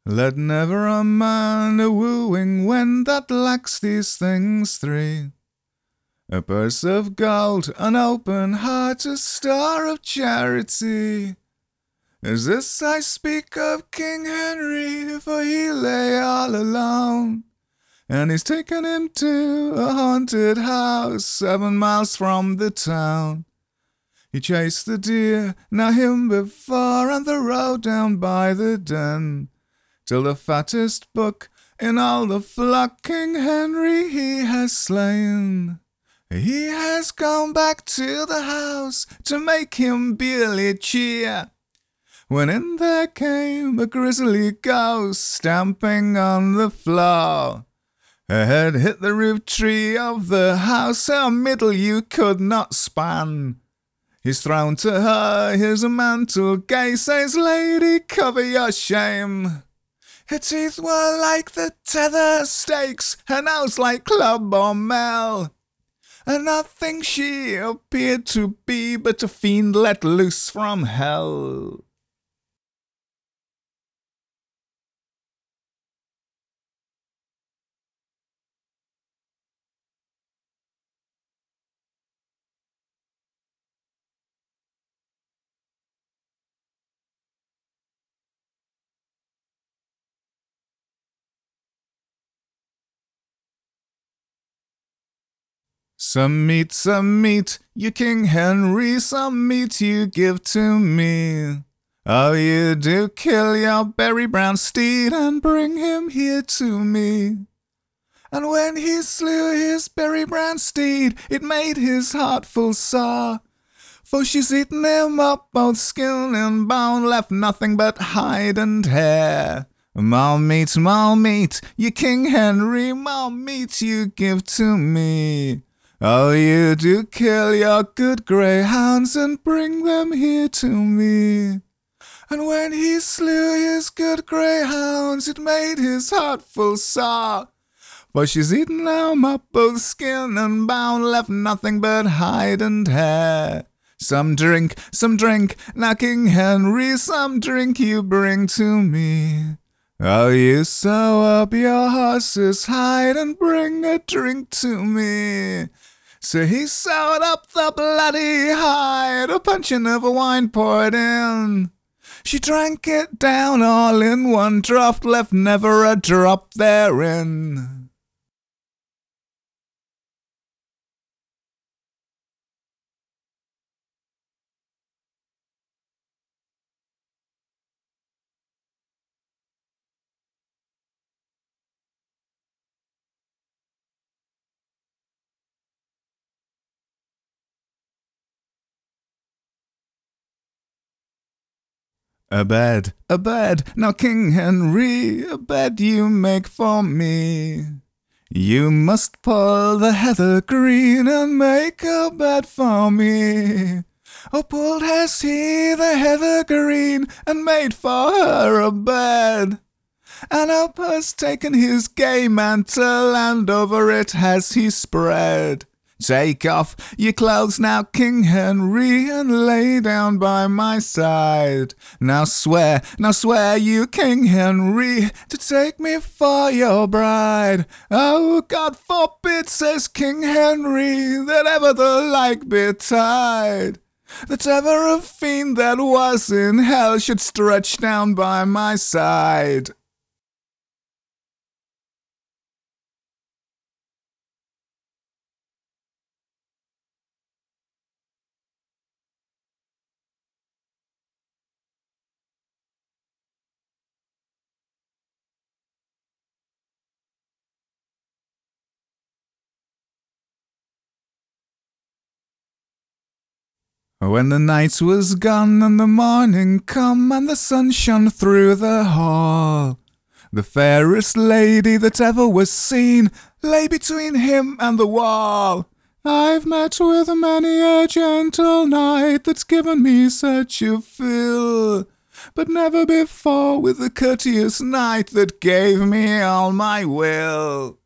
Let never a man a wooing when that lacks these things three: a purse of gold, an open heart, a star of charity. As this I speak of King Henry, for he lay all alone, and he's taken him to a haunted house 7 miles from the town. He chased the deer, now him before, and the road down by the den, till the fattest buck in all the flock King Henry he has slain. He has gone back to the house to make him Billy cheer, when in there came a grisly ghost stamping on the floor. Her head hit the roof tree of the house, her middle you could not span. He's thrown to her his mantle gay, says, "Lady, cover your shame." Her teeth were like the tether stakes, her nose like club or mel, and nothing she appeared to be but a fiend let loose from hell. Some meat, you King Henry, some meat you give to me. Oh, you do kill your berry brown steed and bring him here to me. And when he slew his berry brown steed, it made his heart full sore, for she's eaten him up, both skin and bone, left nothing but hide and hair. More meat, you King Henry, more meat you give to me. Oh, you do kill your good greyhounds and bring them here to me. And when he slew his good greyhounds, it made his heart full sore, for she's eaten them up, both skin and bone, left nothing but hide and hair. Some drink, now King Henry, some drink you bring to me. Oh, you sew up your horse's hide and bring a drink to me. So he sewed up the bloody hide, a puncheon of wine poured in. She drank it down all in one draught, left never a drop therein. A bed, now King Henry, a bed you make for me. You must pull the heather green and make a bed for me. Oh, pulled has he the heather green and made for her a bed, and up has taken his gay mantle and over it has he spread. Take off your clothes now, King Henry, and lay down by my side. Now swear, you King Henry, to take me for your bride. Oh, God forbid, says King Henry, that ever the like betide, that ever a fiend that was in hell should stretch down by my side. When the night was gone and the morning come and the sun shone through the hall, the fairest lady that ever was seen lay between him and the wall. I've met with many a gentle knight that's given me such a fill, but never before with the courteous knight that gave me all my will.